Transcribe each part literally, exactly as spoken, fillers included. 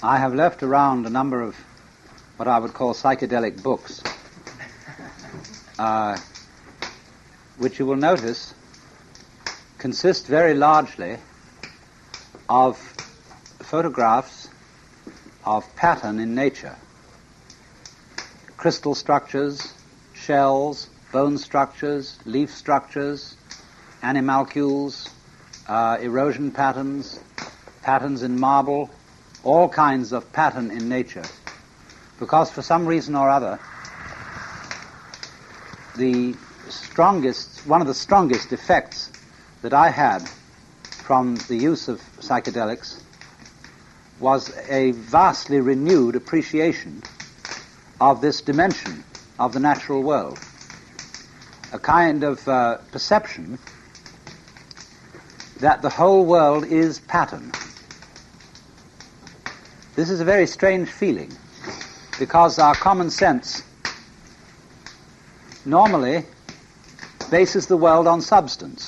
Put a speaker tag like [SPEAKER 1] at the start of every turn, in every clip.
[SPEAKER 1] I have left around a number of what I would call psychedelic books, uh, which you will notice consist very largely of photographs of pattern in nature. Crystal structures, shells, bone structures, leaf structures, animalcules, uh, erosion patterns, patterns in marble, all kinds of pattern in nature. Because for some reason or other, the strongest, one of the strongest effects that I had from the use of psychedelics was a vastly renewed appreciation of this dimension of the natural world. A kind of uh, perception that the whole world is pattern. This is a very strange feeling, because our common sense normally bases the world on substance.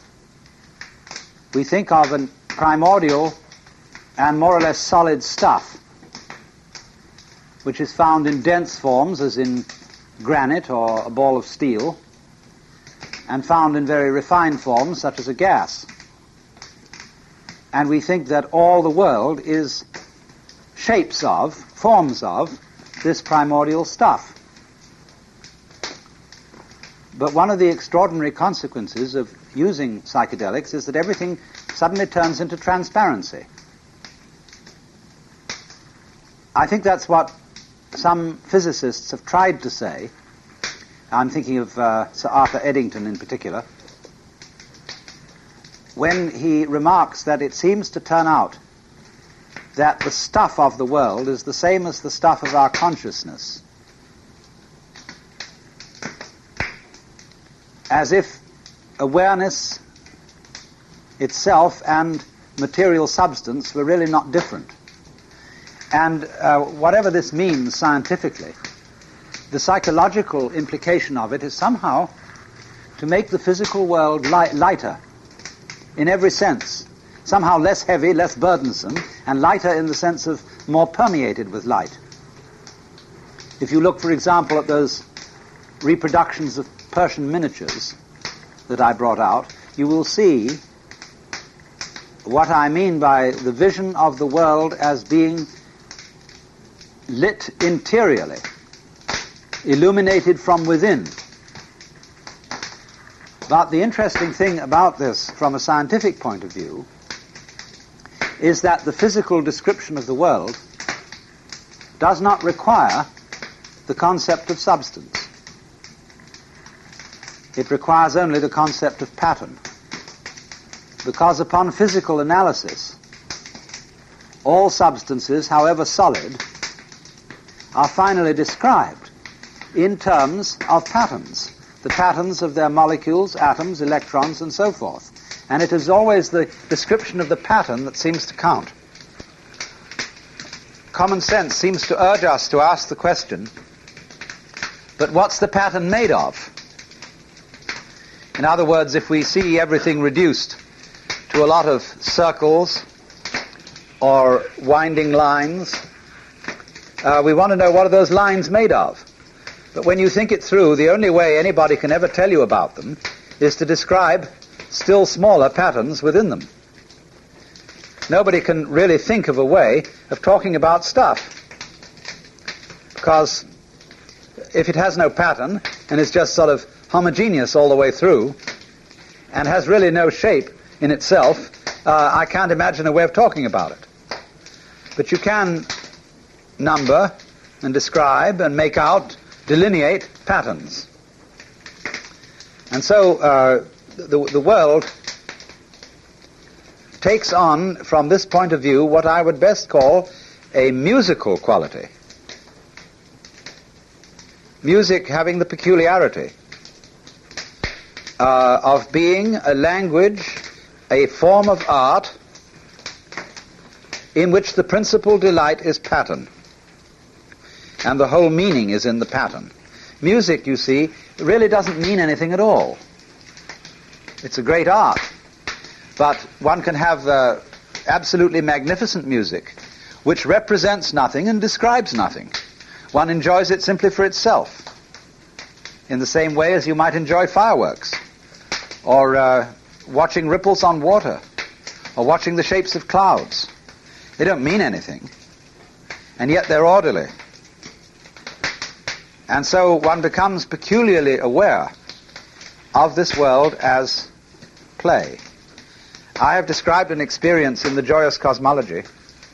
[SPEAKER 1] We think of a primordial and more or less solid stuff, which is found in dense forms, as in granite or a ball of steel, and found in very refined forms, such as a gas. And we think that all the world is shapes of, forms of, this primordial stuff. But one of the extraordinary consequences of using psychedelics is that everything suddenly turns into transparency. I think that's what some physicists have tried to say. I'm thinking of uh, Sir Arthur Eddington in particular, when he remarks that it seems to turn out that the stuff of the world is the same as the stuff of our consciousness. As if awareness itself and material substance were really not different. And uh, whatever this means scientifically, the psychological implication of it is somehow to make the physical world li- lighter in every sense. Somehow less heavy, less burdensome, and lighter in the sense of more permeated with light. If you look, for example, at those reproductions of Persian miniatures that I brought out, you will see what I mean by the vision of the world as being lit interiorly, illuminated from within. But the interesting thing about this, from a scientific point of view, is that the physical description of the world does not require the concept of substance. It requires only the concept of pattern. Because upon physical analysis, all substances, however solid, are finally described in terms of patterns, the patterns of their molecules, atoms, electrons, and so forth. And it is always the description of the pattern that seems to count. Common sense seems to urge us to ask the question, but what's the pattern made of? In other words, if we see everything reduced to a lot of circles or winding lines, uh, we want to know, what are those lines made of? But when you think it through, the only way anybody can ever tell you about them is to describe still smaller patterns within them. Nobody can really think of a way of talking about stuff, because if it has no pattern and is just sort of homogeneous all the way through and has really no shape in itself, uh, I can't imagine a way of talking about it. But you can number and describe and make out, delineate patterns. And so uh, the, the world takes on, from this point of view, what I would best call a musical quality. Music having the peculiarity uh, of being a language, a form of art in which the principal delight is pattern, and the whole meaning is in the pattern. Music, you see, really doesn't mean anything at all. It's a great art, but one can have uh, absolutely magnificent music which represents nothing and describes nothing. One enjoys it simply for itself, in the same way as you might enjoy fireworks, or uh, watching ripples on water, or watching the shapes of clouds. They don't mean anything, and yet they're orderly. And so one becomes peculiarly aware of this world as play. I have described an experience in the Joyous Cosmology,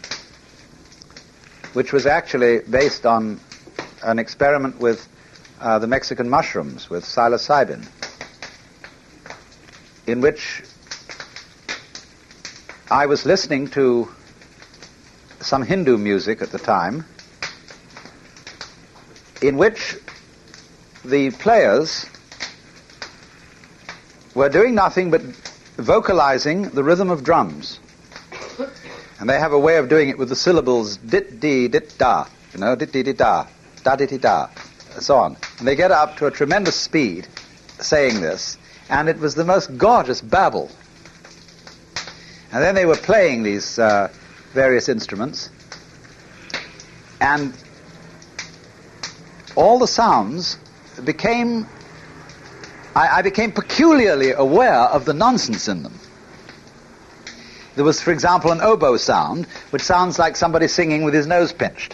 [SPEAKER 1] which was actually based on an experiment with uh, the Mexican mushrooms, with psilocybin, in which I was listening to some Hindu music at the time, in which the players were doing nothing but vocalizing the rhythm of drums. And they have a way of doing it with the syllables dit-dee-dit-da, you know, dit-dee-dit-da, da-dit-dee-da, so on. And they get up to a tremendous speed saying this, and it was the most gorgeous babble. And then they were playing these uh, various instruments, and all the sounds became, I, I became peculiarly aware of the nonsense in them. There was, for example, an oboe sound, which sounds like somebody singing with his nose pinched.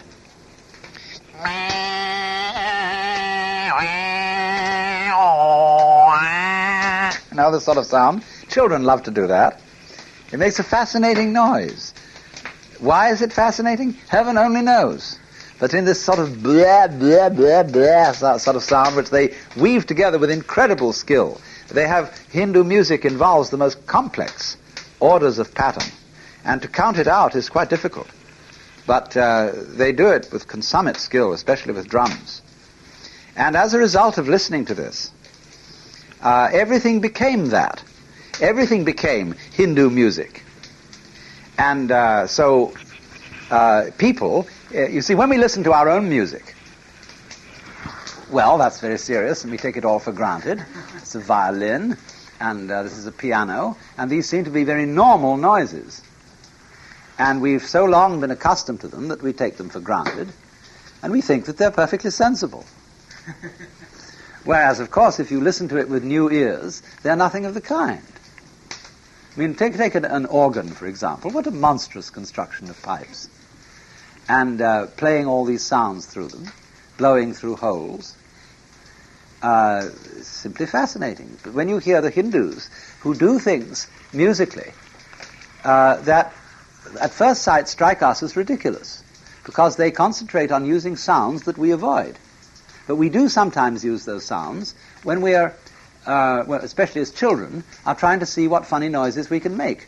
[SPEAKER 1] You know, this sort of sound. Children love to do that. It makes a fascinating noise. Why is it fascinating? Heaven only knows. But in this sort of blah, blah, blah, blah sort of sound, which they weave together with incredible skill. They have, Hindu music involves the most complex orders of pattern, and to count it out is quite difficult. But uh, they do it with consummate skill, especially with drums. And as a result of listening to this, uh, everything became that. Everything became Hindu music. And uh, so uh, people, uh, you see, when we listen to our own music, well, that's very serious, and we take it all for granted. It's a violin, and uh, this is a piano, and these seem to be very normal noises. And we've so long been accustomed to them that we take them for granted, and we think that they're perfectly sensible. Whereas, of course, if you listen to it with new ears, they're nothing of the kind. I mean, take, take an, an organ, for example. What a monstrous construction of pipes. And uh, playing all these sounds through them, blowing through holes. Uh, simply fascinating. But when you hear the Hindus who do things musically uh, that at first sight strike us as ridiculous, because they concentrate on using sounds that we avoid. But we do sometimes use those sounds when we are, uh, well, especially as children, are trying to see what funny noises we can make.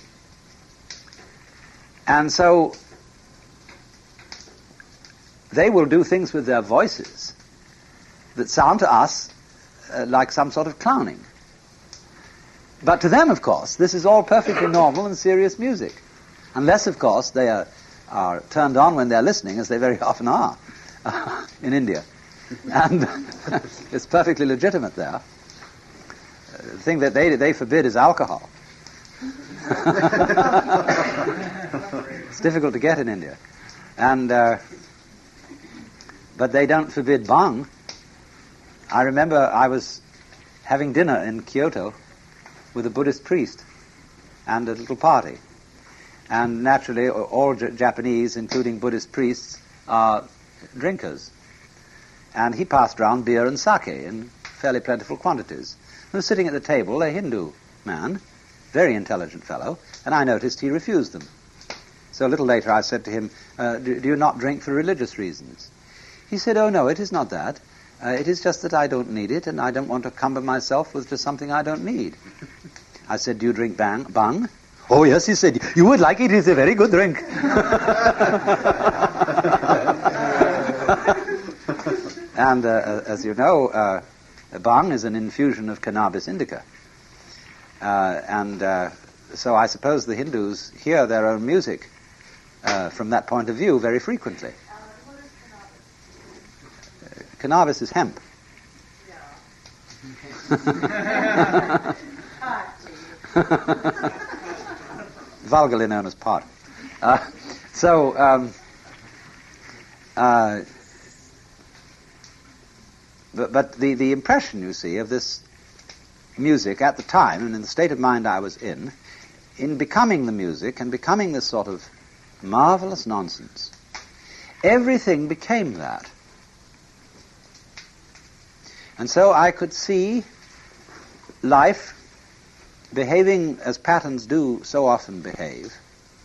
[SPEAKER 1] And so they will do things with their voices that sound to us uh, like some sort of clowning. But to them, of course, this is all perfectly normal and serious music. Unless, of course, they are, are turned on when they're listening, as they very often are uh, in India. And it's perfectly legitimate there. Uh, the thing that they, they forbid is alcohol. It's difficult to get in India. And uh, but they don't forbid bhang. I remember I was having dinner in Kyoto with a Buddhist priest and a little party. And naturally, all J- Japanese, including Buddhist priests, are drinkers. And he passed round beer and sake in fairly plentiful quantities. He was sitting at the table, a Hindu man, very intelligent fellow, and I noticed he refused them. So a little later I said to him, uh, do, do you not drink for religious reasons? He said, oh no, it is not that. Uh, it is just that I don't need it, and I don't want to cumber myself with just something I don't need. I said, do you drink bang, bhang? Oh yes, he said, you would like it, it's a very good drink. And uh, as you know, uh, bhang is an infusion of cannabis indica. Uh, and uh, so I suppose the Hindus hear their own music uh, from that point of view very frequently.
[SPEAKER 2] Uh, what is cannabis?
[SPEAKER 1] Uh, cannabis is hemp.
[SPEAKER 2] Yeah.
[SPEAKER 1] Vulgarly known as pot. Uh, So, um, uh, but, but the, the impression, you see, of this music at the time, and in the state of mind I was in, in becoming the music and becoming this sort of marvelous nonsense, everything became that. And so I could see life behaving as patterns do so often behave.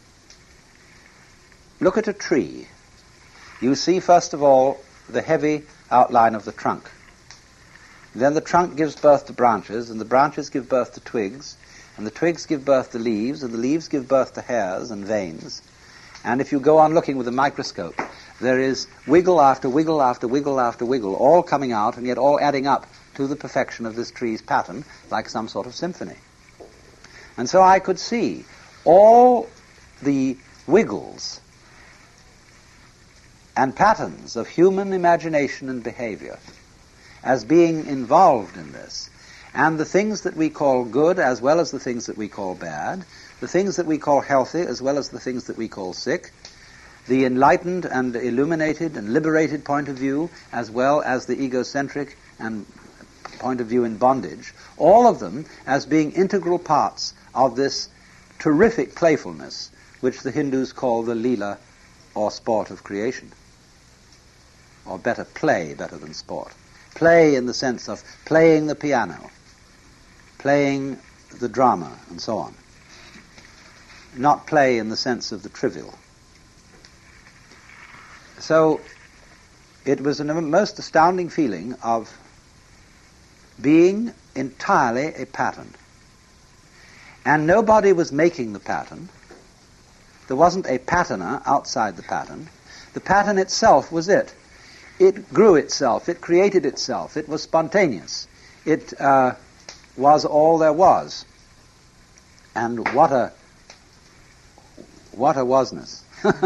[SPEAKER 1] Look at a tree. You see, first of all, the heavy outline of the trunk. Then the trunk gives birth to branches, and the branches give birth to twigs, and the twigs give birth to leaves, and the leaves give birth to hairs and veins. And if you go on looking with a microscope, there is wiggle after wiggle after wiggle after wiggle, all coming out and yet all adding up to the perfection of this tree's pattern, like some sort of symphony. And so I could see all the wiggles and patterns of human imagination and behavior as being involved in this, and the things that we call good as well as the things that we call bad, the things that we call healthy as well as the things that we call sick, the enlightened and illuminated and liberated point of view as well as the egocentric and point of view in bondage, all of them as being integral parts of this terrific playfulness which the Hindus call the Leela, or sport of creation. Or better, play better than sport. Play in the sense of playing the piano, playing the drama, and so on. Not play in the sense of the trivial. So it was a most astounding feeling of being entirely a pattern. And nobody was making the pattern. There wasn't a patterner outside the pattern. The pattern itself was it. It grew itself. It created itself. It was spontaneous. It uh, was all there was. And what a what a wasness.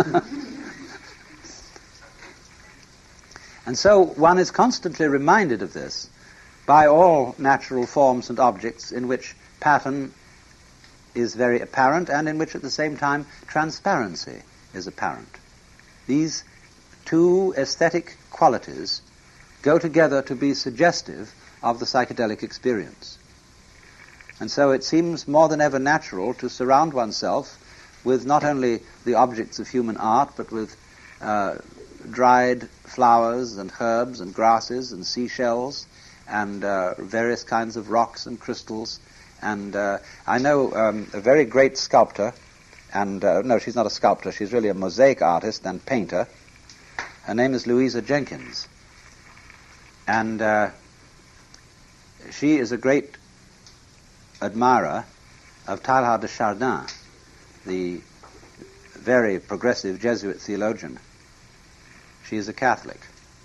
[SPEAKER 1] And so one is constantly reminded of this by all natural forms and objects in which pattern is very apparent and in which at the same time transparency is apparent. These two aesthetic qualities go together to be suggestive of the psychedelic experience. And so it seems more than ever natural to surround oneself with not only the objects of human art, but with uh, dried flowers and herbs and grasses and seashells and uh, various kinds of rocks and crystals. And uh, I know um, a very great sculptor, and uh, no, she's not a sculptor, she's really a mosaic artist and painter. Her name is Louisa Jenkins. And uh, she is a great admirer of Teilhard de Chardin, the very progressive Jesuit theologian. She is a Catholic.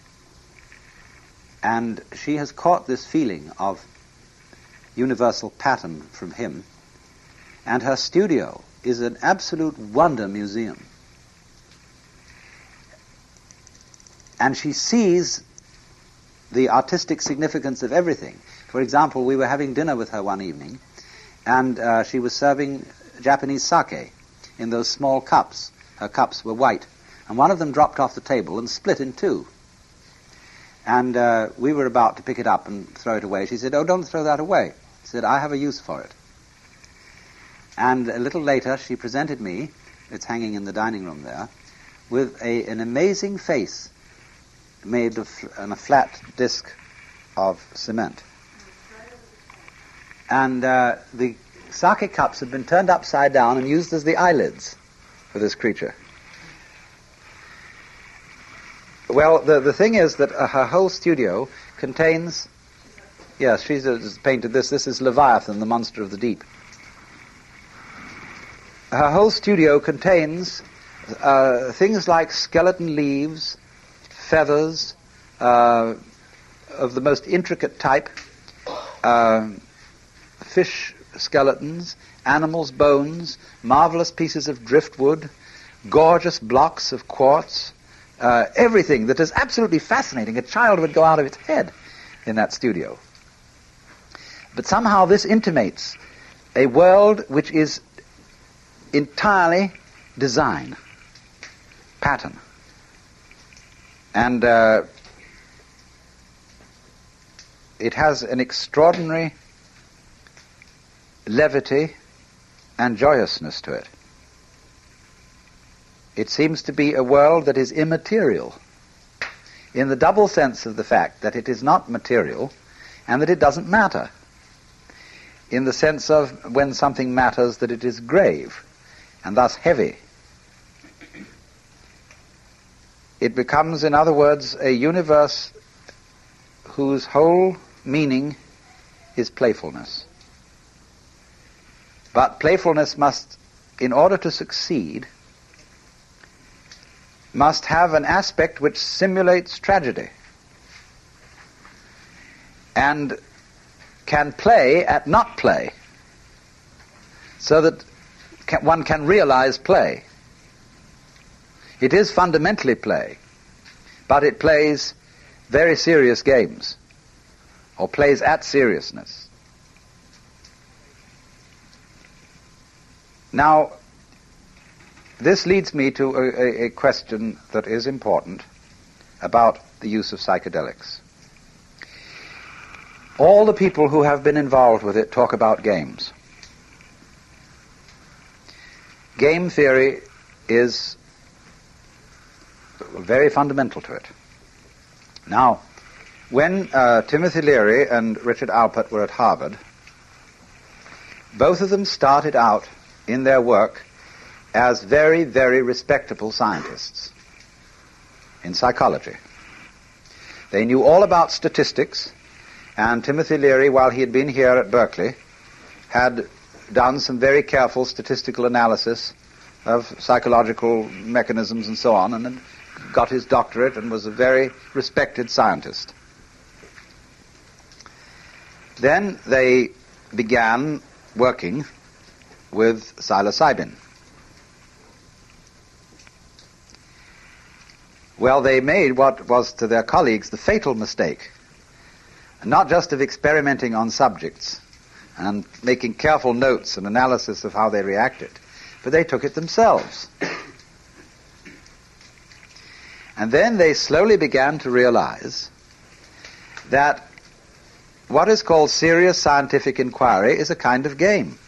[SPEAKER 1] And she has caught this feeling of universal pattern from him, and her studio is an absolute wonder museum. And she sees the artistic significance of everything. For example, we were having dinner with her one evening, and uh, she was serving Japanese sake in those small cups. Her cups were white, and one of them dropped off the table and split in two. And uh, we were about to pick it up and throw it away. She said, "Oh, don't throw that away." She said, "I have a use for it." And a little later she presented me, it's hanging in the dining room there, with a, an amazing face made of on a flat disc of cement. And uh, the sake cups had been turned upside down and used as the eyelids for this creature. Well, the, the thing is that uh, her whole studio contains... Yes, she's uh, painted this. This is Leviathan, the monster of the deep. Her whole studio contains uh, things like skeleton leaves, feathers, uh, of the most intricate type, uh, fish skeletons, animals' bones, marvelous pieces of driftwood, gorgeous blocks of quartz, uh, everything that is absolutely fascinating. A child would go out of its head in that studio. But somehow this intimates a world which is entirely design. pattern. And uh, it has an extraordinary levity and joyousness to it. It seems to be a world that is immaterial, in the double sense of the fact that it is not material and that it doesn't matter, in the sense of when something matters that it is grave and thus heavy. It becomes, in other words, a universe whose whole meaning is playfulness. But playfulness must, in order to succeed, must have an aspect which simulates tragedy and can play at not play, so that can, one can realize play. It is fundamentally play, but it plays very serious games, or plays at seriousness. Now, this leads me to a, a, a question that is important about the use of psychedelics. All the people who have been involved with it talk about games. Game theory is very fundamental to it. Now, when uh, Timothy Leary and Richard Alpert were at Harvard, both of them started out in their work as very, very respectable scientists in psychology. They knew all about statistics, and Timothy Leary, while he had been here at Berkeley, had done some very careful statistical analysis of psychological mechanisms and so on, and had got his doctorate and was a very respected scientist. Then they began working with psilocybin. Well, they made what was to their colleagues the fatal mistake, not just of experimenting on subjects and making careful notes and analysis of how they reacted, but they took it themselves. And then they slowly began to realize that what is called serious scientific inquiry is a kind of game.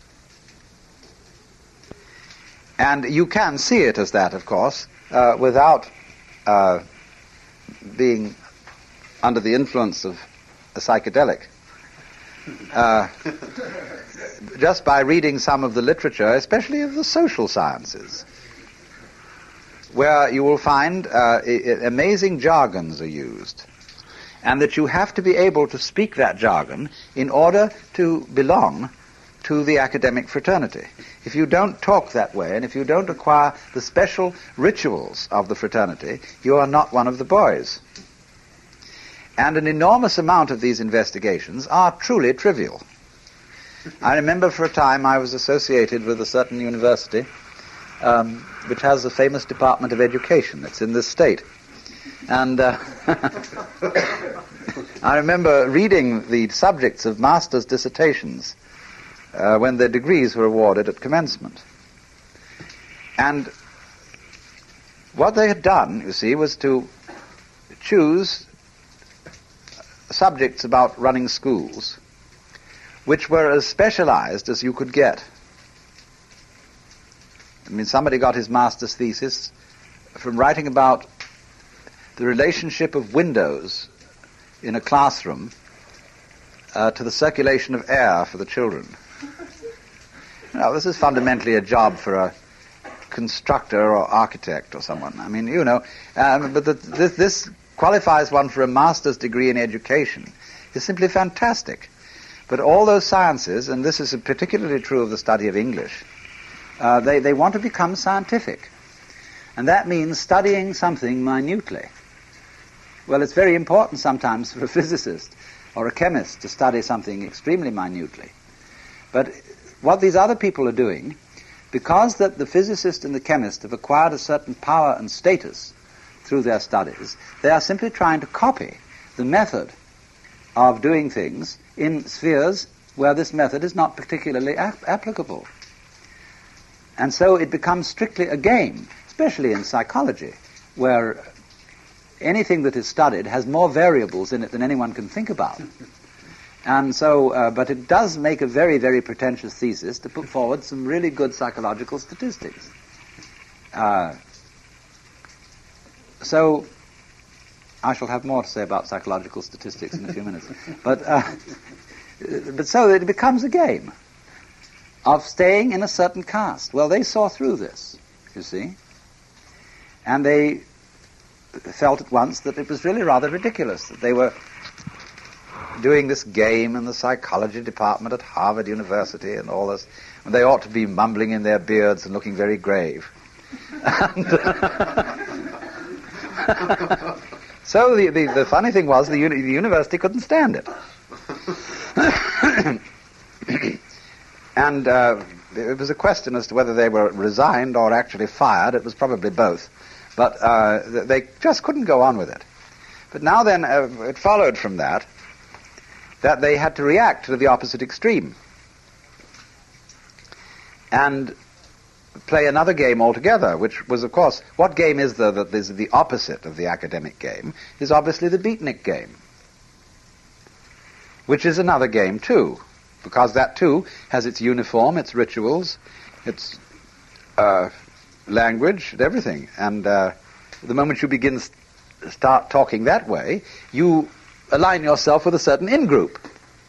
[SPEAKER 1] And you can see it as that, of course, uh, without uh, being under the influence of a psychedelic. Uh, just by reading some of the literature, especially of the social sciences, where you will find uh, I- amazing jargons are used, and that you have to be able to speak that jargon in order to belong to the academic fraternity. If you don't talk that way, and if you don't acquire the special rituals of the fraternity, you are not one of the boys. And an enormous amount of these investigations are truly trivial. I remember for a time I was associated with a certain university um, which has a famous Department of Education. It's in this state. And uh, I remember reading the subjects of master's dissertations uh, when their degrees were awarded at commencement. And what they had done, you see, was to choose subjects about running schools which were as specialized as you could get. I mean, somebody got his master's thesis from writing about the relationship of windows in a classroom uh, to the circulation of air for the children. Now, this is fundamentally a job for a constructor or architect or someone. I mean, you know, um, but the, this, this qualifies one for a master's degree in education. It's simply fantastic. But all those sciences, and this is particularly true of the study of English, uh, they, they want to become scientific. And that means studying something minutely. Well, it's very important sometimes for a physicist or a chemist to study something extremely minutely. But what these other people are doing, because that the physicist and the chemist have acquired a certain power and status through their studies, they are simply trying to copy the method of doing things in spheres where this method is not particularly ap- applicable. And so it becomes strictly a game, especially in psychology, where anything that is studied has more variables in it than anyone can think about. And so, uh, but it does make a very, very pretentious thesis to put forward some really good psychological statistics. Uh, so, I shall have more to say about psychological statistics in a few minutes. But, uh, but so it becomes a game of staying in a certain caste. Well, they saw through this, you see. And they felt at once that it was really rather ridiculous that they were doing this game in the psychology department at Harvard University and all this, when they ought to be mumbling in their beards and looking very grave. And, so the, the, the funny thing was the, uni- the university couldn't stand it. And uh, it was a question as to whether they were resigned or actually fired. It was probably both. But uh, they just couldn't go on with it. But now then, uh, it followed from that that they had to react to the opposite extreme and play another game altogether, which was, of course, what game is there that is the opposite of the academic game is obviously the beatnik game, which is another game too, because that too has its uniform, its rituals, its uh, language, and everything. And uh, the moment you begin st- start talking that way, you align yourself with a certain in-group.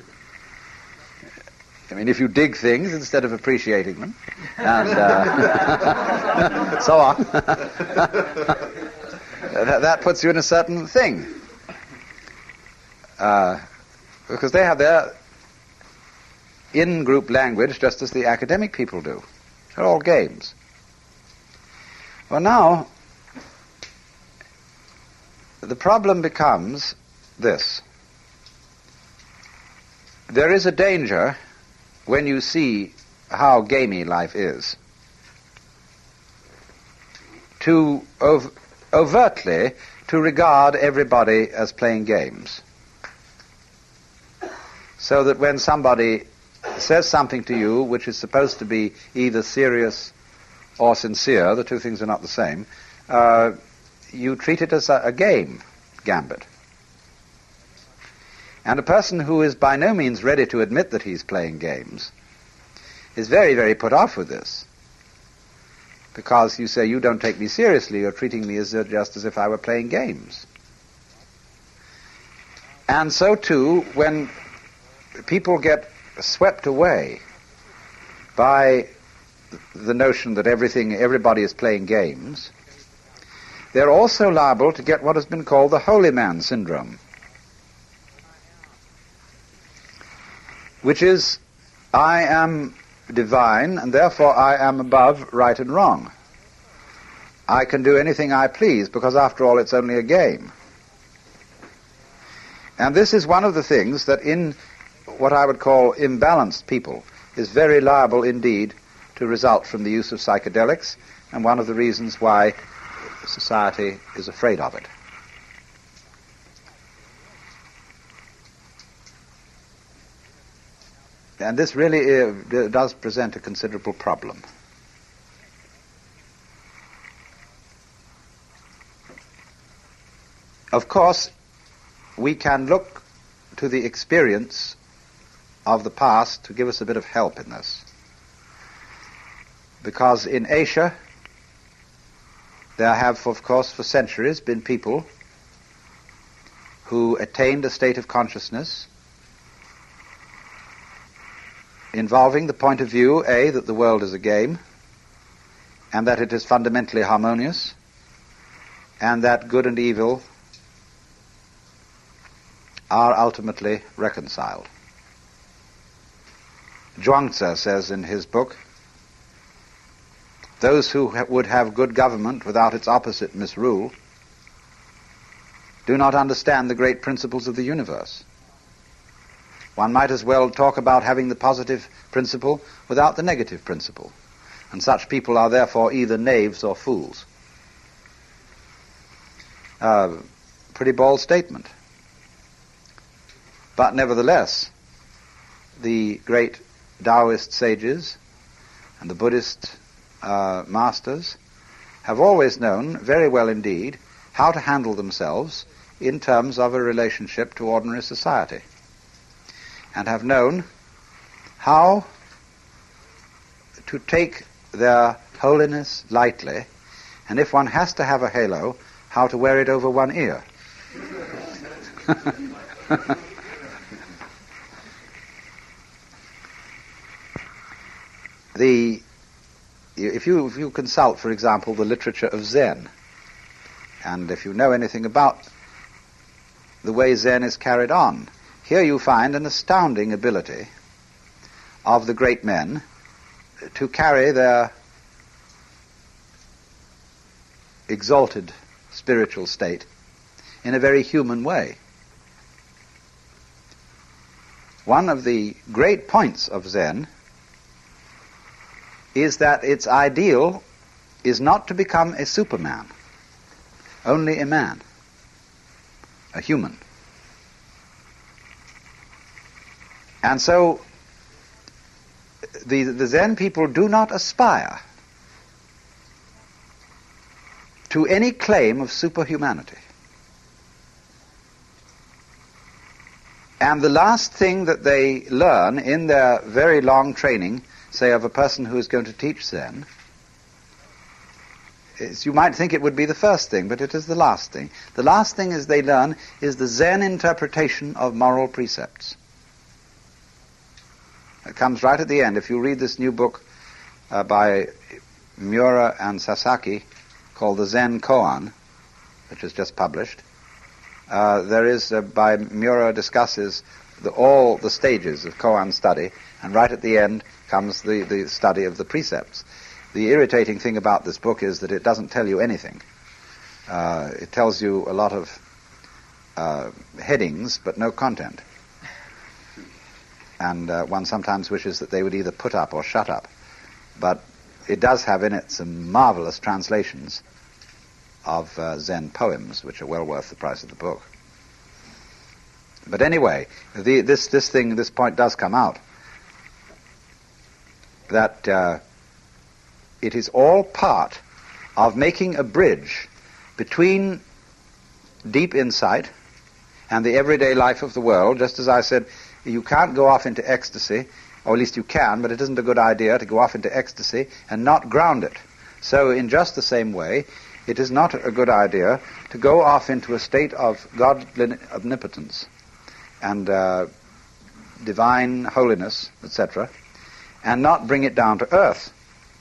[SPEAKER 1] I mean, if you dig things instead of appreciating them, and uh, so on, that, that puts you in a certain thing. Uh, because they have their in-group language just as the academic people do. They're all games. Well, now, the problem becomes this. There is a danger when you see how gamey life is to ov- overtly to regard everybody as playing games. So that when somebody says something to you which is supposed to be either serious or sincere, the two things are not the same, uh, you treat it as a, a game, gambit. And a person who is by no means ready to admit that he's playing games is very, very put off with this. Because you say, you don't take me seriously, you're treating me as uh, just as if I were playing games. And so too, when people get swept away by the notion that everything, everybody is playing games, they're also liable to get what has been called the holy man syndrome, which is, I am divine, and therefore I am above right and wrong. I can do anything I please, because after all it's only a game. And this is one of the things that in what I would call imbalanced people is very liable indeed to result from the use of psychedelics, and one of the reasons why society is afraid of it. And this really uh, does present a considerable problem. Of course, we can look to the experience of the past to give us a bit of help in this. Because in Asia, there have, of course, for centuries been people who attained a state of consciousness involving the point of view, A, that the world is a game, and that it is fundamentally harmonious, and that good and evil are ultimately reconciled. Zhuangzi says in his book, those who ha- would have good government without its opposite misrule do not understand the great principles of the universe. One might as well talk about having the positive principle without the negative principle, and such people are therefore either knaves or fools. Uh, pretty bold statement. But nevertheless, the great Taoist sages and the Buddhist uh, masters have always known very well indeed how to handle themselves in terms of a relationship to ordinary society, and have known how to take their holiness lightly, and if one has to have a halo, how to wear it over one ear. the if you if you consult, for example, the literature of Zen, and if you know anything about the way Zen is carried on, here you find an astounding ability of the great men to carry their exalted spiritual state in a very human way. One of the great points of Zen is that its ideal is not to become a superman, only a man, a human. And so the, the Zen people do not aspire to any claim of superhumanity. And the last thing that they learn in their very long training, say of a person who is going to teach Zen, is, you might think it would be the first thing, but it is the last thing. The last thing is they learn is the Zen interpretation of moral precepts. It comes right at the end. If you read this new book uh, by Miura and Sasaki called the Zen Koan, which is just published, uh, there is, uh, by Miura discusses the, all the stages of Koan study, and right at the end comes the, the study of the precepts. The irritating thing about this book is that it doesn't tell you anything. Uh, it tells you a lot of uh, headings, but no content. And uh, one sometimes wishes that they would either put up or shut up. But it does have in it some marvelous translations of uh, Zen poems, which are well worth the price of the book. But anyway, the, this this thing, this point does come out, that uh, it is all part of making a bridge between deep insight and the everyday life of the world. Just as I said, you can't go off into ecstasy, or at least you can, but it isn't a good idea to go off into ecstasy and not ground it. So in just the same way, it is not a good idea to go off into a state of godly omnipotence and uh, divine holiness, et cetera, and not bring it down to earth.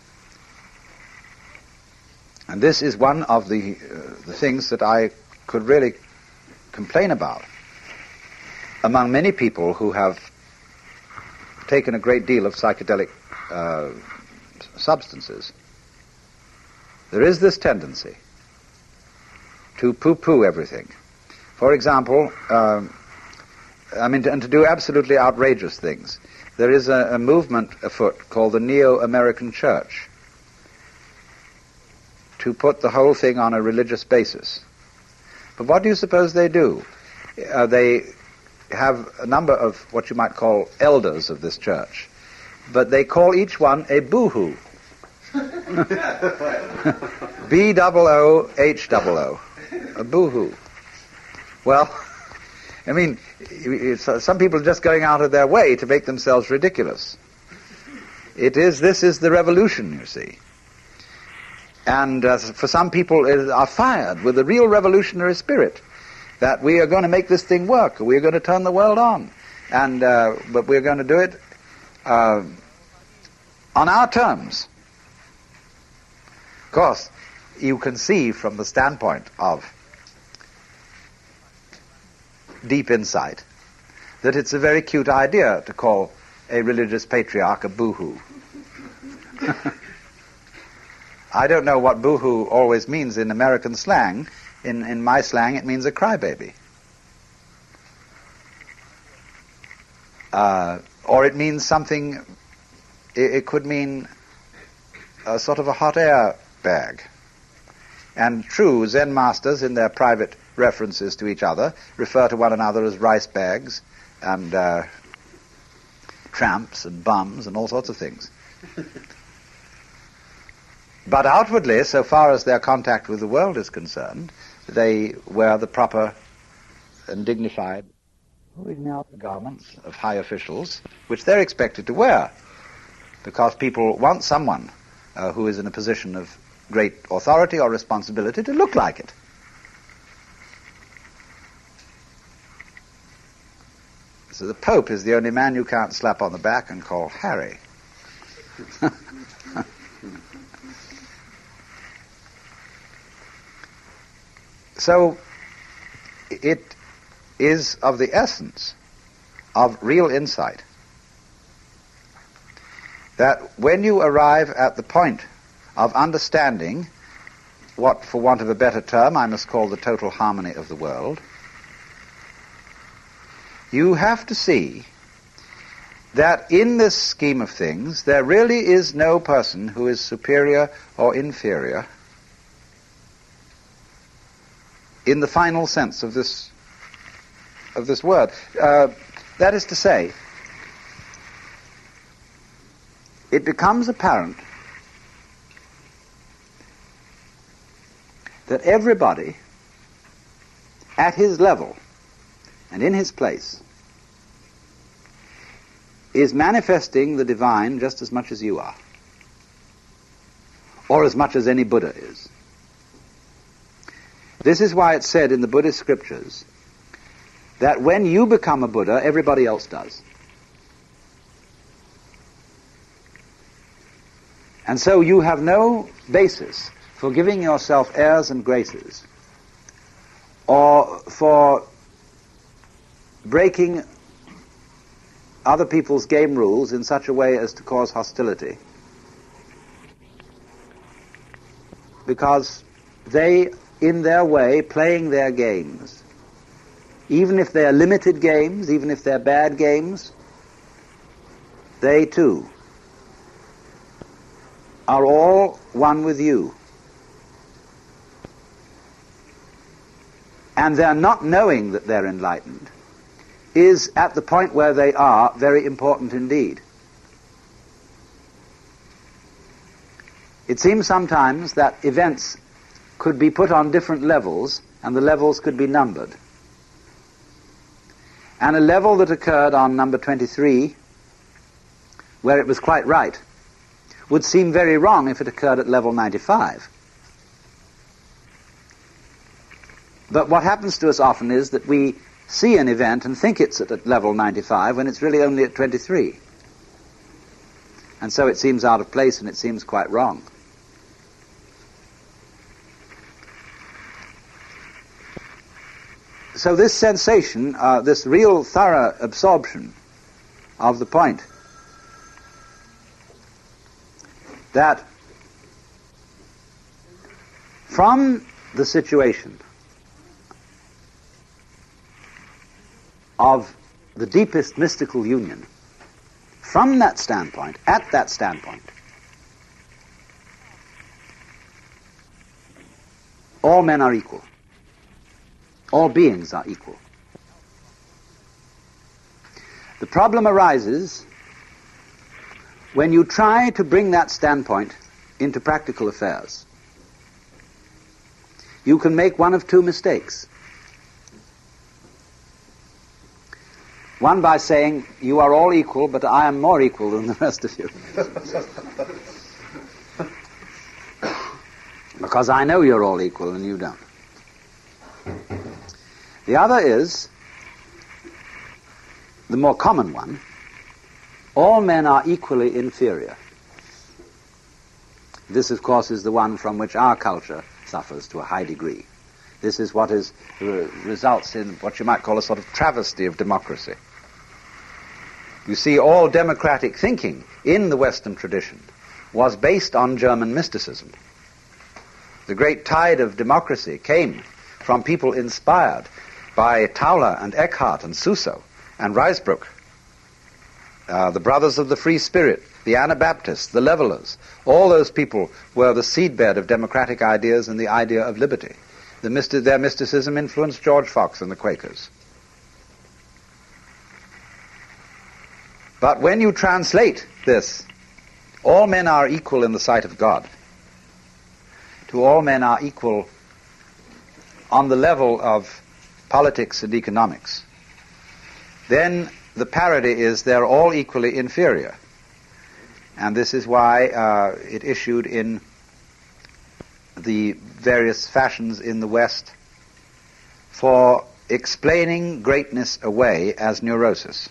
[SPEAKER 1] And this is one of the, uh, the things that I could really complain about among many people who have taken a great deal of psychedelic uh, substances. There is this tendency to poo-poo everything. For example, um, I mean, to, and to do absolutely outrageous things. There is a, a movement afoot called the Neo-American Church to put the whole thing on a religious basis. But what do you suppose they do? Uh, they have a number of what you might call elders of this church, but they call each one a boohoo. B O O H O O. A boohoo. Well, I mean, it's, some people are just going out of their way to make themselves ridiculous. It is, this is the revolution, you see. And uh, for some people it, are fired with a real revolutionary spirit, that we are going to make this thing work, we are going to turn the world on, and uh, but we're going to do it uh, on our terms. Of course, you can see from the standpoint of deep insight that it's a very cute idea to call a religious patriarch a boohoo. I don't know what boohoo always means in American slang. In, in my slang, it means a crybaby. Uh, or it means something, it, it could mean a sort of a hot air bag. And true, Zen masters, in their private references to each other, refer to one another as rice bags and uh, tramps and bums and all sorts of things. But outwardly, so far as their contact with the world is concerned, they wear the proper and dignified garments of high officials, which they're expected to wear, because people want someone uh, who is in a position of great authority or responsibility to look like it. So the Pope is the only man you can't slap on the back and call Harry. So it is of the essence of real insight that when you arrive at the point of understanding what, for want of a better term, I must call the total harmony of the world, you have to see that in this scheme of things there really is no person who is superior or inferior in the final sense of this of this word. Uh, that is to say, it becomes apparent that everybody at his level and in his place is manifesting the divine just as much as you are, or as much as any Buddha is. This is why it's said in the Buddhist scriptures that when you become a Buddha, everybody else does. And so you have no basis for giving yourself airs and graces, or for breaking other people's game rules in such a way as to cause hostility, because they, in their way, playing their games, even if they are limited games, even if they're bad games, they too are all one with you. And their not knowing that they're enlightened is, at the point where they are, very important indeed. It seems sometimes that events could be put on different levels, and the levels could be numbered. And a level that occurred on number twenty-three, where it was quite right, would seem very wrong if it occurred at level ninety-five. But what happens to us often is that we see an event and think it's at level ninety-five when it's really only at twenty-three. And so it seems out of place and it seems quite wrong. So this sensation, uh, this real thorough absorption of the point that from the situation of the deepest mystical union, from that standpoint, at that standpoint, all men are equal. All beings are equal. The problem arises when you try to bring that standpoint into practical affairs. You can make one of two mistakes. One by saying, you are all equal, but I am more equal than the rest of you. Because I know you're all equal and you don't. The other is, the more common one, all men are equally inferior. This, of course, is the one from which our culture suffers to a high degree. This is what is uh, results in what you might call a sort of travesty of democracy. You see, all democratic thinking in the Western tradition was based on German mysticism. The great tide of democracy came from people inspired by Tauler and Eckhart and Suso and Ruysbroeck, uh, the Brothers of the Free Spirit, the Anabaptists, the Levelers. All those people were the seedbed of democratic ideas and the idea of liberty. The mysti- their mysticism influenced George Fox and the Quakers. But when you translate this, all men are equal in the sight of God, to all men are equal on the level of politics and economics, then the parody is they're all equally inferior. And this is why uh, it issued in the various fashions in the West for explaining greatness away as neurosis,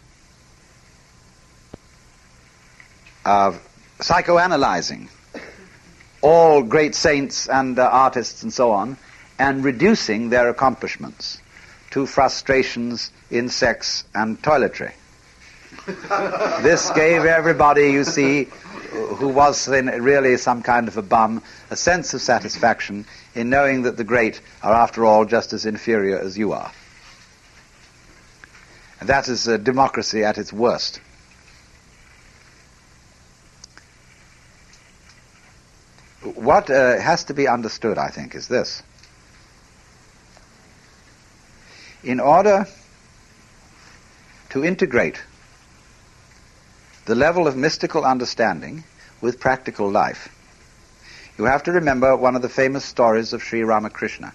[SPEAKER 1] of psychoanalyzing all great saints and uh, artists and so on, and reducing their accomplishments to frustrations in sex and toiletry. This gave everybody, you see, who was then really some kind of a bum, a sense of satisfaction in knowing that the great are, after all, just as inferior as you are. And that is uh, democracy at its worst. What uh, has to be understood, I think, is this. In order to integrate the level of mystical understanding with practical life, you have to remember one of the famous stories of Sri Ramakrishna.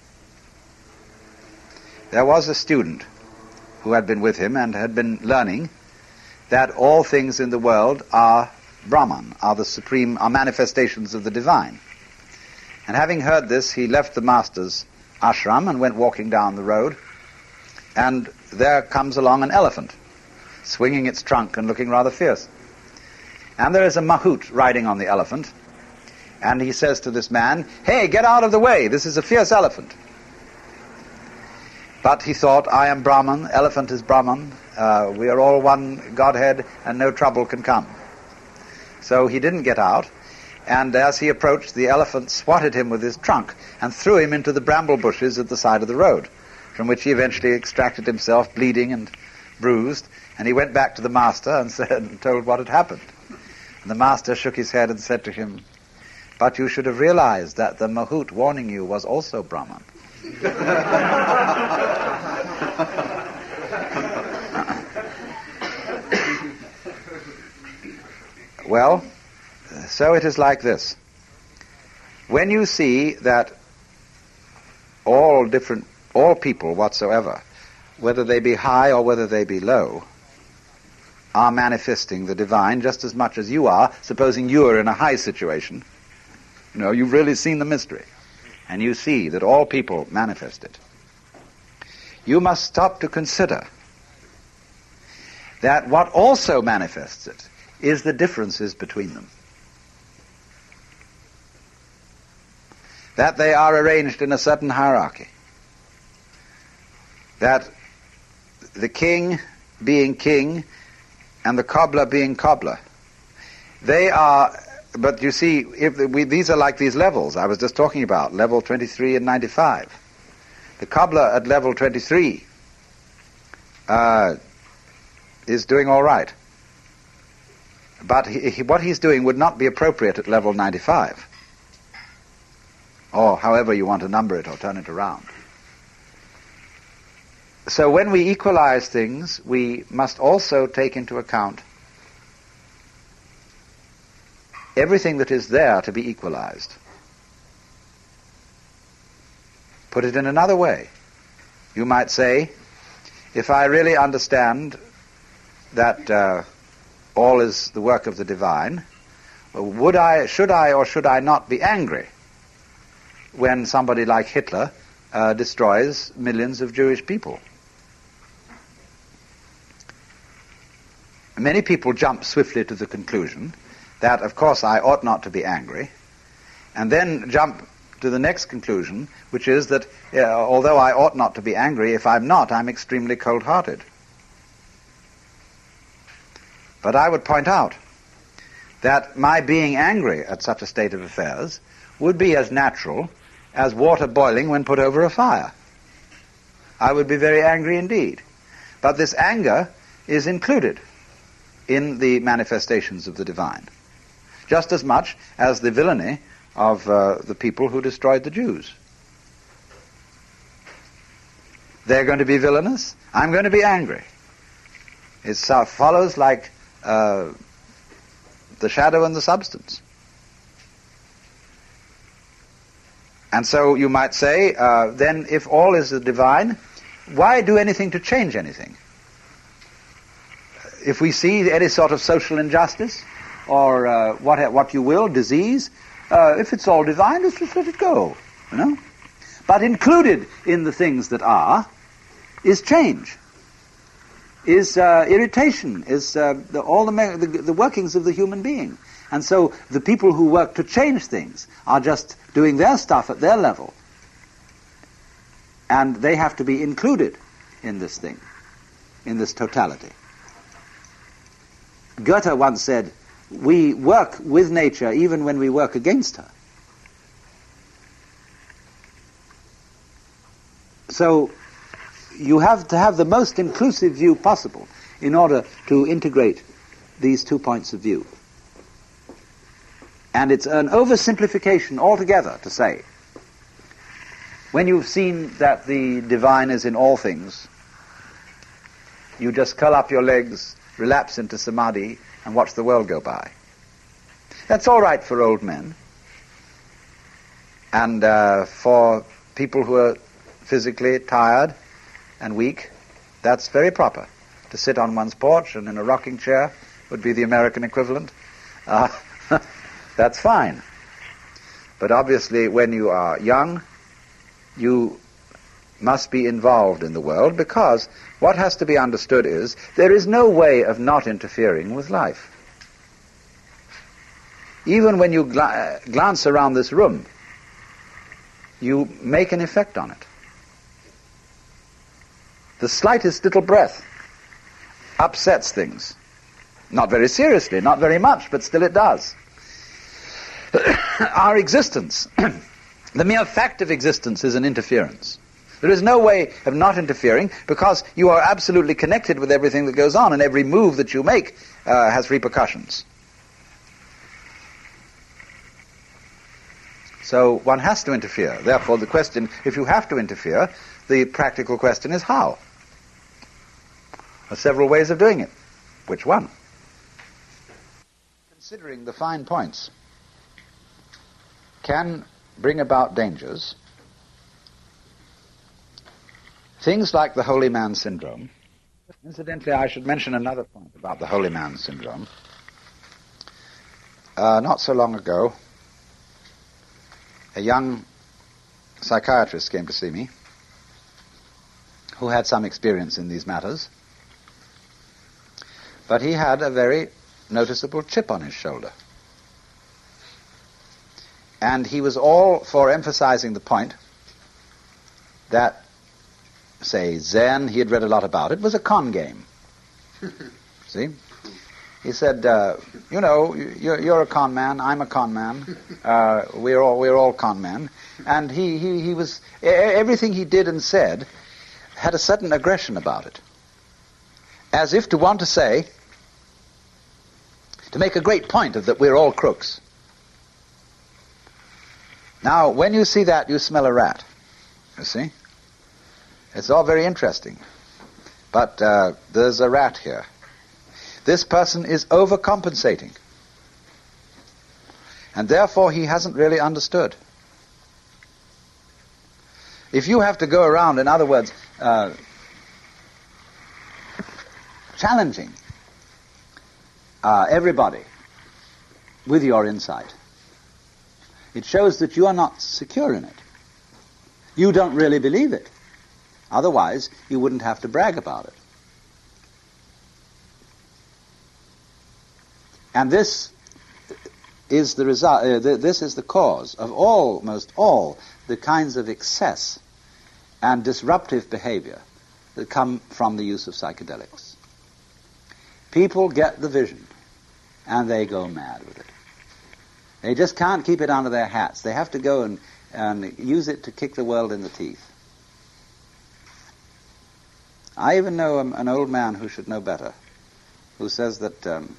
[SPEAKER 1] There was a student who had been with him and had been learning that all things in the world are Brahman, are the supreme, are manifestations of the divine. And having heard this, he left the master's ashram and went walking down the road, and there comes along an elephant, swinging its trunk and looking rather fierce. And there is a mahout riding on the elephant, and he says to this man, "Hey, get out of the way, this is a fierce elephant." But he thought, I am Brahman, elephant is Brahman, uh, we are all one Godhead, and no trouble can come. So he didn't get out, and as he approached, the elephant swatted him with his trunk and threw him into the bramble bushes at the side of the road, from which he eventually extracted himself, bleeding and bruised, and he went back to the master and said, and told what had happened. And the master shook his head and said to him, "But you should have realized that the mahout warning you was also Brahman." Well, so it is like this. When you see that all different, all people whatsoever, whether they be high or whether they be low, are manifesting the divine just as much as you are, supposing you are in a high situation, you know, you've really seen the mystery, and you see that all people manifest it. You must stop to consider that what also manifests it is the differences between them. That they are arranged in a certain hierarchy. That the king being king and the cobbler being cobbler, they are, but you see, if we, these are like these levels I was just talking about, level twenty-three and ninety-five. The cobbler at level twenty-three uh, is doing all right. But he, he, what he's doing would not be appropriate at level ninety-five. Or however you want to number it or turn it around. So when we equalize things, we must also take into account everything that is there to be equalized. Put it in another way. You might say, if I really understand that uh, all is the work of the divine, would I, should I or should I not be angry when somebody like Hitler uh, destroys millions of Jewish people? Many people jump swiftly to the conclusion that, of course, I ought not to be angry, and then jump to the next conclusion, which is that uh, although I ought not to be angry, if I'm not, I'm extremely cold-hearted. But I would point out that my being angry at such a state of affairs would be as natural as water boiling when put over a fire. I would be very angry indeed. But this anger is included in the manifestations of the divine, just as much as the villainy of uh, the people who destroyed the Jews. They're going to be villainous. I'm going to be angry. It uh, follows like uh, the shadow and the substance. And so you might say, uh, then if all is the divine, why do anything to change anything? If we see any sort of social injustice, or uh, what what you will, disease, uh, if it's all divine, let's just let it go, you know? But included in the things that are is change, is uh, irritation, is uh, the, all the, the, the workings of the human being. And so the people who work to change things are just doing their stuff at their level. And they have to be included in this thing, in this totality. Goethe once said, we work with nature even when we work against her. So you have to have the most inclusive view possible in order to integrate these two points of view. And it's an oversimplification altogether to say, when you've seen that the divine is in all things, you just curl up your legs, relapse into samadhi, and watch the world go by. That's all right for old men. And uh, for people who are physically tired and weak, that's very proper. To sit on one's porch and in a rocking chair would be the American equivalent. Uh, that's fine. But obviously when you are young, you must be involved in the world, because what has to be understood is there is no way of not interfering with life. Even when you gla- glance around this room, you make an effect on it. The slightest little breath upsets things. Not very seriously, not very much, but still it does. Our existence, the mere fact of existence, is an interference. There is no way of not interfering, because you are absolutely connected with everything that goes on, and every move that you make uh, has repercussions. So one has to interfere. Therefore, the question, if you have to interfere, the practical question is how? There are several ways of doing it. Which one? Considering the fine points can bring about dangers. Things like the holy man syndrome. Incidentally, I should mention another point about the holy man syndrome. Uh, not so long ago, a young psychiatrist came to see me who had some experience in these matters, but he had a very noticeable chip on his shoulder. And he was all for emphasizing the point that, say, Zen, he had read a lot about it, was a con game. See? He said, uh, you know, you're, you're a con man, I'm a con man, uh, we're all we're all con men. And he, he, he was, everything he did and said had a certain aggression about it. As if to want to say, to make a great point of that we're all crooks. Now, when you see that, you smell a rat. You see? It's all very interesting. But uh, there's a rat here. This person is overcompensating. And therefore he hasn't really understood. If you have to go around, in other words, uh, challenging uh, everybody with your insight, it shows that you are not secure in it. You don't really believe it. Otherwise, you wouldn't have to brag about it. And this is the result. Uh, th- this is the cause of almost all the kinds of excess and disruptive behavior that come from the use of psychedelics. People get the vision, and they go mad with it. They just can't keep it under their hats. They have to go and, and use it to kick the world in the teeth. I even know um, an old man who should know better, who says that um,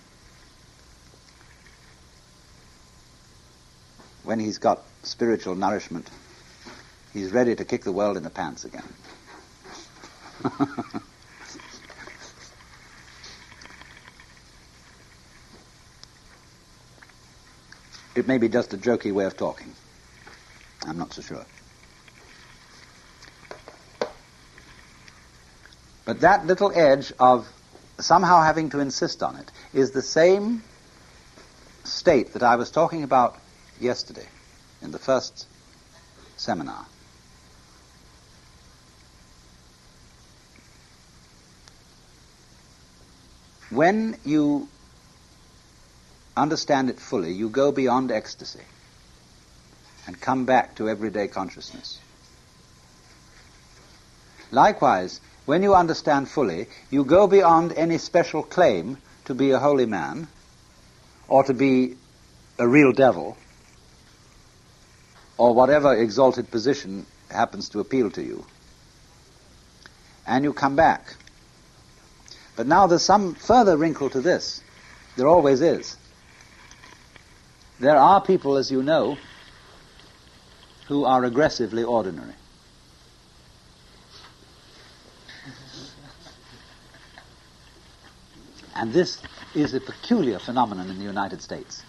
[SPEAKER 1] when he's got spiritual nourishment, he's ready to kick the world in the pants again. It may be just a jokey way of talking. I'm not so sure. But that little edge of somehow having to insist on it is the same state that I was talking about yesterday in the first seminar. When you understand it fully, you go beyond ecstasy and come back to everyday consciousness. Likewise, when you understand fully, you go beyond any special claim to be a holy man or to be a real devil or whatever exalted position happens to appeal to you. And you come back. But now there's some further wrinkle to this. There always is. There are people, as you know, who are aggressively ordinary. And this is a peculiar phenomenon in the United States,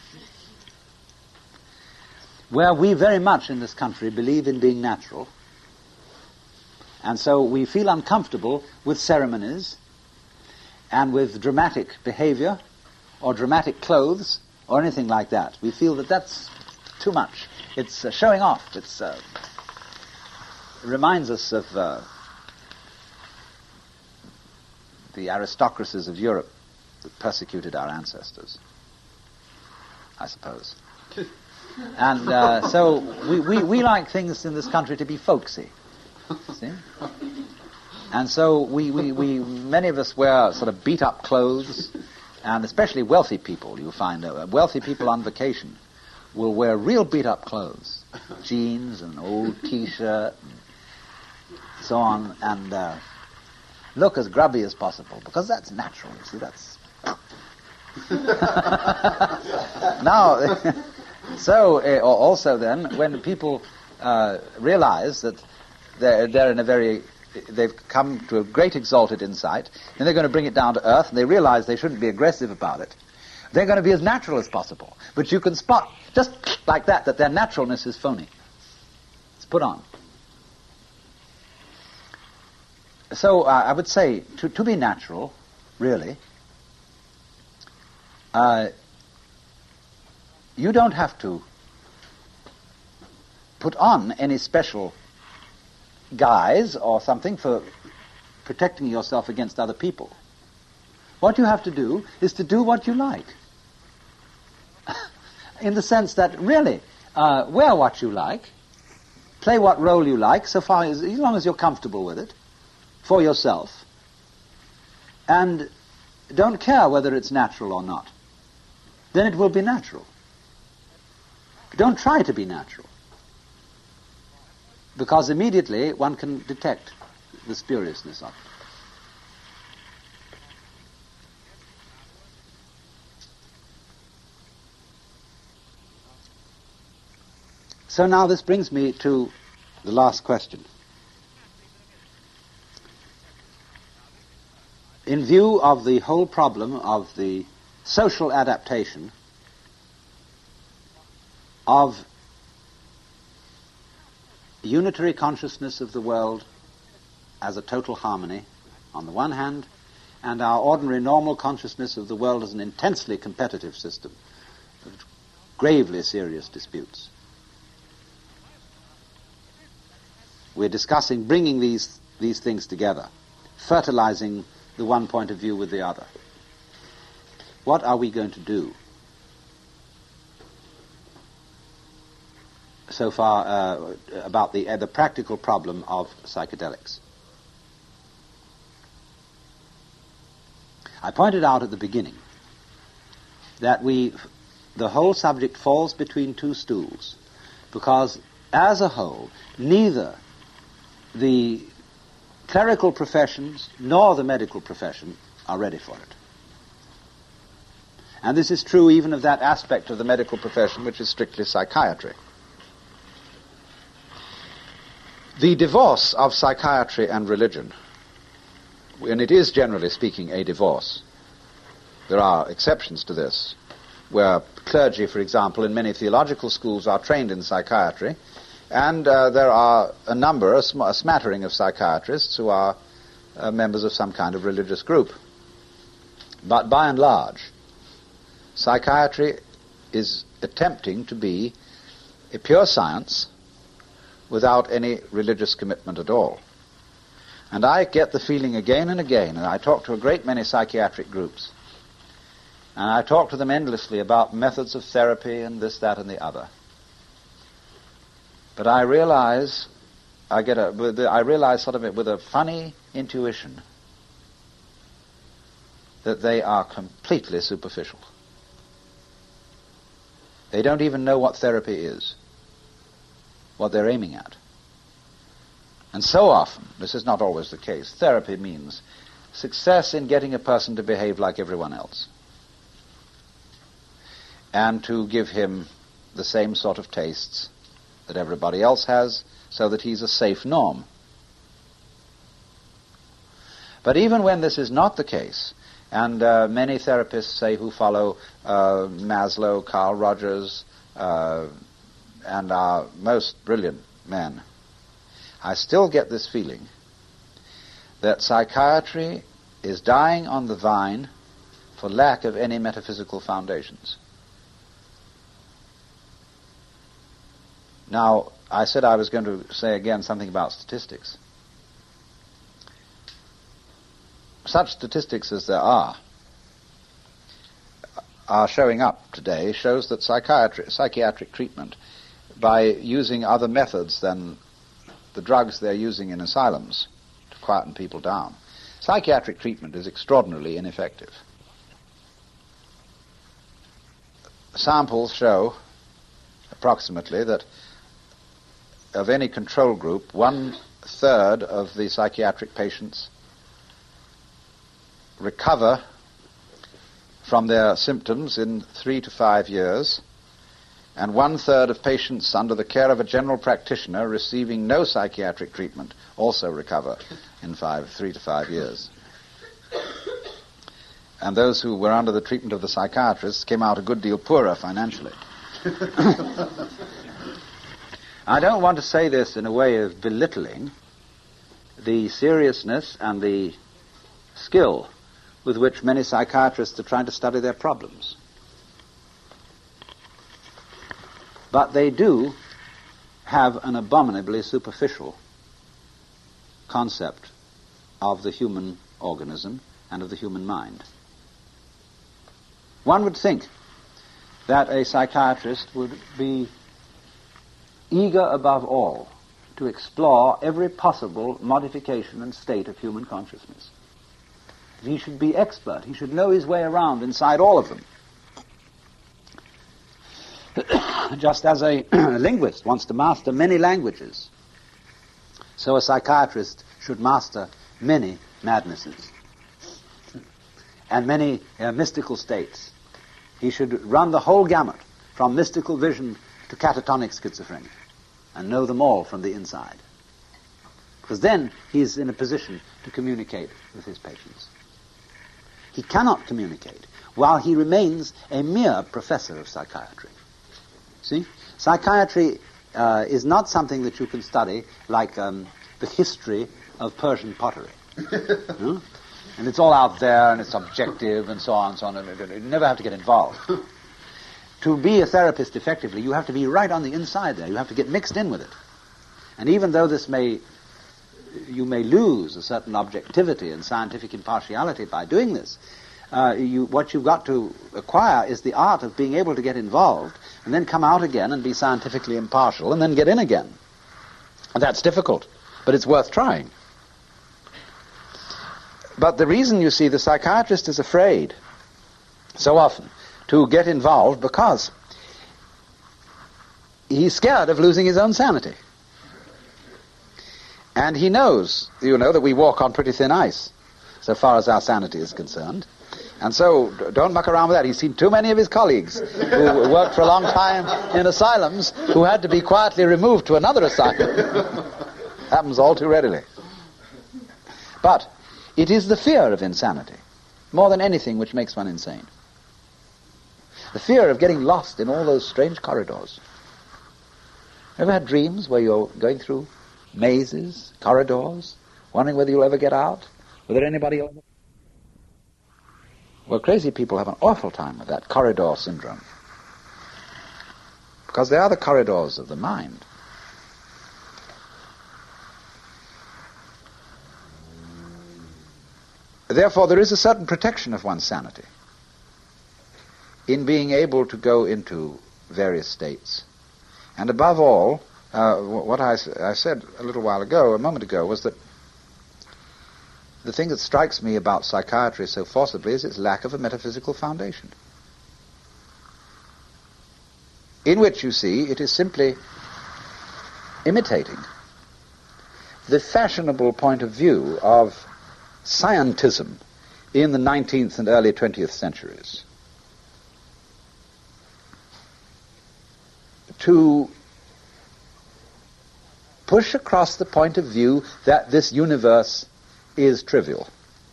[SPEAKER 1] where we very much in this country believe in being natural, and so we feel uncomfortable with ceremonies and with dramatic behavior or dramatic clothes or anything like that. We feel that that's too much. It's uh, showing off. It's, uh, it reminds us of uh, the aristocracies of Europe that persecuted our ancestors, I suppose. And uh, so we, we, we like things in this country to be folksy. See? And so we, we, we, many of us wear sort of beat-up clothes, and especially wealthy people, you'll find, uh, wealthy people on vacation will wear real beat-up clothes, jeans and old T-shirt and so on, and uh, look as grubby as possible, because that's natural, you see, that's... Now, so uh, also then, when people uh, realize that they're, they're in a very... they've come to a great exalted insight, then they're going to bring it down to earth, and they realize they shouldn't be aggressive about it. They're going to be as natural as possible. But you can spot, just like that, that their naturalness is phony. It's put on. So uh, I would say, to, to be natural, really, uh, you don't have to put on any special guise or something for protecting yourself against other people. What you have to do is to do what you like. In the sense that, really, uh, wear what you like, play what role you like, so far as, as long as you're comfortable with it, for yourself, and don't care whether it's natural or not. Then it will be natural. Don't try to be natural, because immediately one can detect the spuriousness of it. So now this brings me to the last question. In view of the whole problem of the social adaptation of unitary consciousness of the world as a total harmony, on the one hand, and our ordinary normal consciousness of the world as an intensely competitive system of gravely serious disputes. We're discussing bringing these, these things together, fertilizing the one point of view with the other. What are we going to do? So far uh, about the, uh, the practical problem of psychedelics. I pointed out at the beginning that we, the whole subject falls between two stools, because as a whole, neither the clerical professions nor the medical profession are ready for it. And this is true even of that aspect of the medical profession which is strictly psychiatry. The divorce of psychiatry and religion, and it is generally speaking a divorce, there are exceptions to this, where clergy, for example, in many theological schools are trained in psychiatry, And uh, there are a number, a, sm- a smattering of psychiatrists who are uh, members of some kind of religious group. But by and large, psychiatry is attempting to be a pure science without any religious commitment at all. And I get the feeling again and again, and I talk to a great many psychiatric groups, and I talk to them endlessly about methods of therapy and this, that, and the other. But I realize, I get a, with the, I realize sort of with a funny intuition that they are completely superficial. They don't even know what therapy is, what they're aiming at. And so often, this is not always the case, therapy means success in getting a person to behave like everyone else and to give him the same sort of tastes that everybody else has, so that he's a safe norm. But even when this is not the case, and uh, many therapists, say, who follow uh, Maslow, Carl Rogers, uh, and are most brilliant men, I still get this feeling that psychiatry is dying on the vine for lack of any metaphysical foundations. Now, I said I was going to say again something about statistics. Such statistics as there are, are showing up today, shows that psychiatry, psychiatric treatment, by using other methods than the drugs they're using in asylums to quieten people down, psychiatric treatment is extraordinarily ineffective. Samples show, approximately, that of any control group, one-third of the psychiatric patients recover from their symptoms in three to five years, and one-third of patients under the care of a general practitioner receiving no psychiatric treatment also recover in five, three to five years. And those who were under the treatment of the psychiatrists came out a good deal poorer financially. I don't want to say this in a way of belittling the seriousness and the skill with which many psychiatrists are trying to study their problems. But they do have an abominably superficial concept of the human organism and of the human mind. One would think that a psychiatrist would be eager above all to explore every possible modification and state of human consciousness. He should be expert. He should know his way around inside all of them. Just as a linguist wants to master many languages, so a psychiatrist should master many madnesses and many uh, mystical states. He should run the whole gamut, from mystical vision to catatonic schizophrenia, and know them all from the inside. Because then he's in a position to communicate with his patients. He cannot communicate while he remains a mere professor of psychiatry. See? Psychiatry uh, is not something that you can study like um, the history of Persian pottery. hmm? And it's all out there, and it's objective, and so on and so on, and you never have to get involved. To be a therapist effectively, you have to be right on the inside there. You have to get mixed in with it. And even though this may, you may lose a certain objectivity and scientific impartiality by doing this, uh, you, what you've got to acquire is the art of being able to get involved and then come out again and be scientifically impartial and then get in again. And that's difficult, but it's worth trying. But the reason, you see, the psychiatrist is afraid so often to get involved because he's scared of losing his own sanity. And he knows, you know, that we walk on pretty thin ice so far as our sanity is concerned. And so don't muck around with that. He's seen too many of his colleagues who worked for a long time in asylums who had to be quietly removed to another asylum. Happens all too readily. But it is the fear of insanity, more than anything, which makes one insane. The fear of getting lost in all those strange corridors. Ever had dreams where you're going through mazes, corridors, wondering whether you'll ever get out? Whether anybody will ever... Well, crazy people have an awful time with that corridor syndrome. Because they are the corridors of the mind. Therefore, there is a certain protection of one's sanity in being able to go into various states. And above all, uh, what I, I said a little while ago, a moment ago, was that the thing that strikes me about psychiatry so forcibly is its lack of a metaphysical foundation, in which, you see, it is simply imitating the fashionable point of view of scientism in the nineteenth and early twentieth centuries, to push across the point of view that this universe is trivial.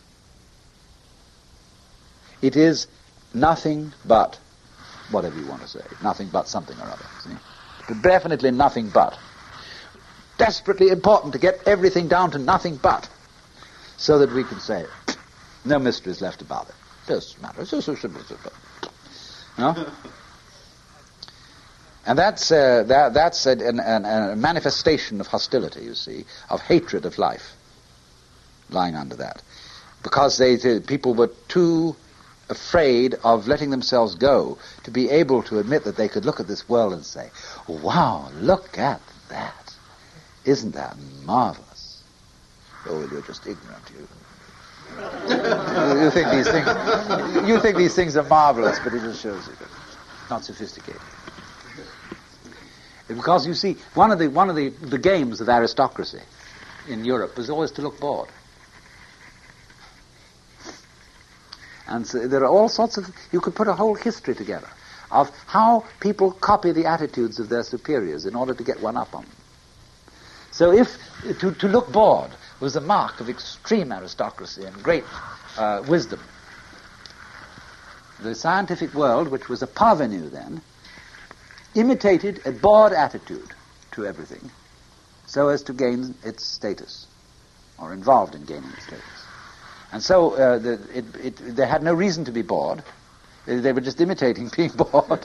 [SPEAKER 1] It is nothing but, whatever you want to say, nothing but something or other. See? But definitely nothing but. Desperately important to get everything down to nothing but, so that we can say, no mysteries left about it. Just matters. No? And that's uh, that, that's a, an, an, a manifestation of hostility, you see, of hatred of life, lying under that, because they the people were too afraid of letting themselves go to be able to admit that they could look at this world and say, "Wow, look at that! Isn't that marvelous?" Oh, you're just ignorant, you. You think these things, you think these things are marvelous, but it just shows you not sophisticated. Because you see, one of the one of the, the games of aristocracy in Europe was always to look bored. And so there are all sorts of, you could put a whole history together of how people copy the attitudes of their superiors in order to get one up on them. So if to, to look bored was a mark of extreme aristocracy and great uh, wisdom, the scientific world, which was a parvenu then, imitated a bored attitude to everything so as to gain its status, or involved in gaining its status. And so uh, the, it, it, they had no reason to be bored. They, they were just imitating being bored.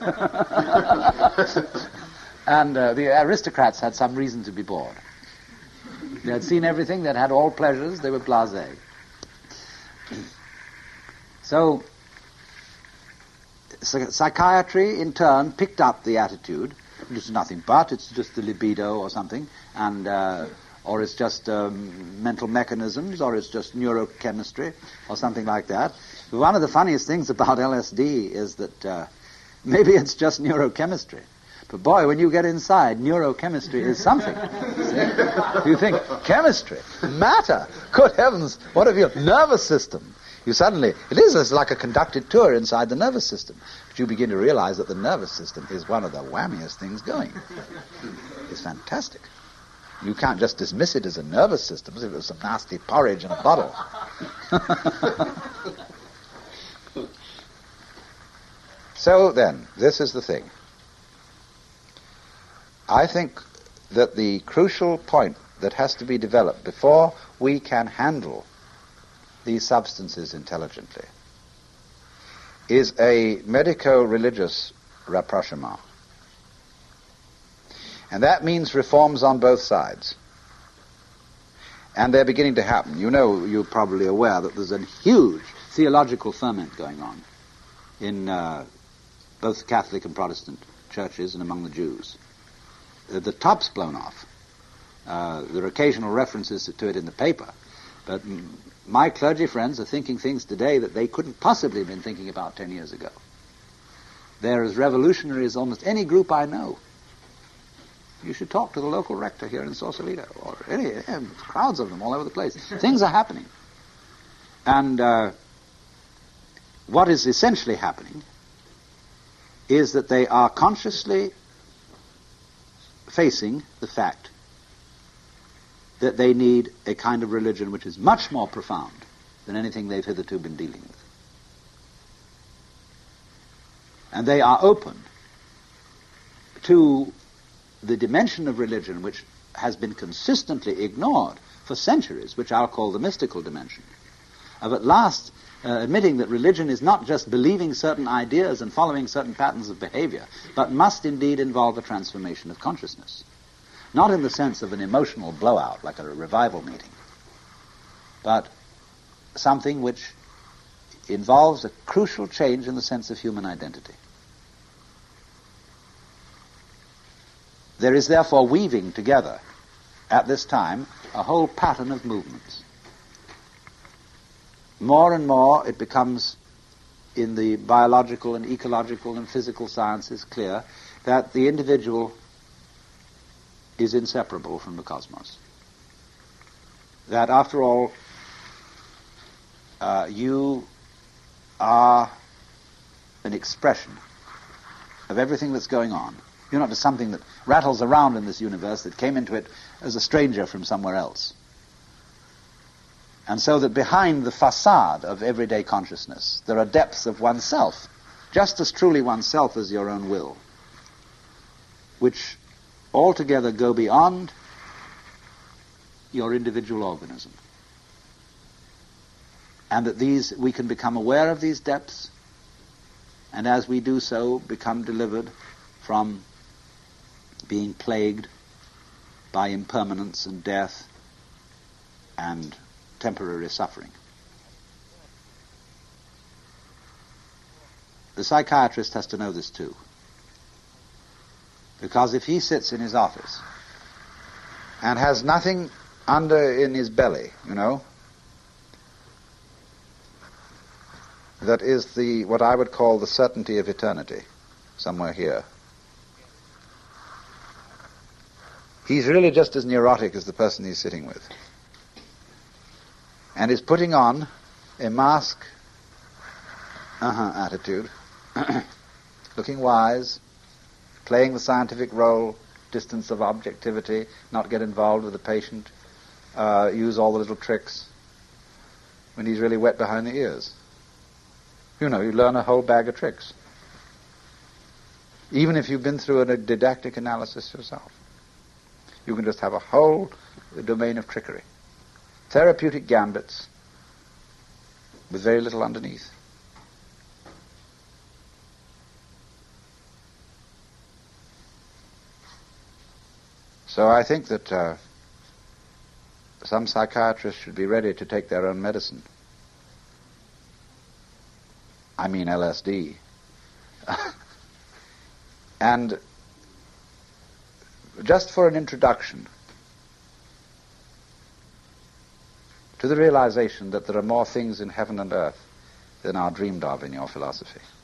[SPEAKER 1] And uh, the aristocrats had some reason to be bored. They had seen everything, they'd had all pleasures, they were blasé. So psychiatry, in turn, picked up the attitude, it's nothing but, it's just the libido or something, and uh, or it's just um, mental mechanisms, or it's just neurochemistry, or something like that. One of the funniest things about L S D is that uh, maybe it's just neurochemistry. But boy, when you get inside, neurochemistry is something. See? You think, chemistry, matter, good heavens, what of your nervous system? You suddenly, it is it's like a conducted tour inside the nervous system. But you begin to realize that the nervous system is one of the whammiest things going. It's fantastic. You can't just dismiss it as a nervous system as if it was some nasty porridge in a bottle. So then, this is the thing. I think that the crucial point that has to be developed before we can handle these substances intelligently is a medico-religious rapprochement. And that means reforms on both sides. And they're beginning to happen. You know, you're probably aware that there's a huge theological ferment going on in uh, both the Catholic and Protestant churches and among the Jews. Uh, the top's blown off. Uh, there are occasional references to it in the paper, but m- my clergy friends are thinking things today that they couldn't possibly have been thinking about ten years ago. They're as revolutionary as almost any group I know. You should talk to the local rector here in Sausalito, or any, eh, crowds of them all over the place. Things are happening. And uh, what is essentially happening is that they are consciously facing the fact that they need a kind of religion which is much more profound than anything they've hitherto been dealing with. And they are open to the dimension of religion which has been consistently ignored for centuries, which I'll call the mystical dimension, of at last uh, admitting that religion is not just believing certain ideas and following certain patterns of behavior, but must indeed involve a transformation of consciousness. Not in the sense of an emotional blowout, like a revival meeting, but something which involves a crucial change in the sense of human identity. There is therefore weaving together at this time a whole pattern of movements. More and more it becomes, in the biological and ecological and physical sciences, clear that the individual is inseparable from the cosmos. That after all, uh, you are an expression of everything that's going on. You're not just something that rattles around in this universe that came into it as a stranger from somewhere else. And so that behind the facade of everyday consciousness, there are depths of oneself, just as truly oneself as your own will, which altogether go beyond your individual organism. And that these, we can become aware of these depths, and as we do so, become delivered from being plagued by impermanence and death and temporary suffering. The psychiatrist has to know this too. Because if he sits in his office and has nothing under in his belly, you know, that is the what I would call the certainty of eternity, somewhere here, he's really just as neurotic as the person he's sitting with, and is putting on a mask uh-huh attitude, looking wise, playing the scientific role, distance of objectivity, not get involved with the patient, uh, use all the little tricks, when he's really wet behind the ears. You know, you learn a whole bag of tricks, even if you've been through a didactic analysis yourself. You can just have a whole domain of trickery. Therapeutic gambits with very little underneath. So I think that uh, some psychiatrists should be ready to take their own medicine. I mean L S D. And just for an introduction to the realization that there are more things in heaven and earth than are dreamed of in your philosophy.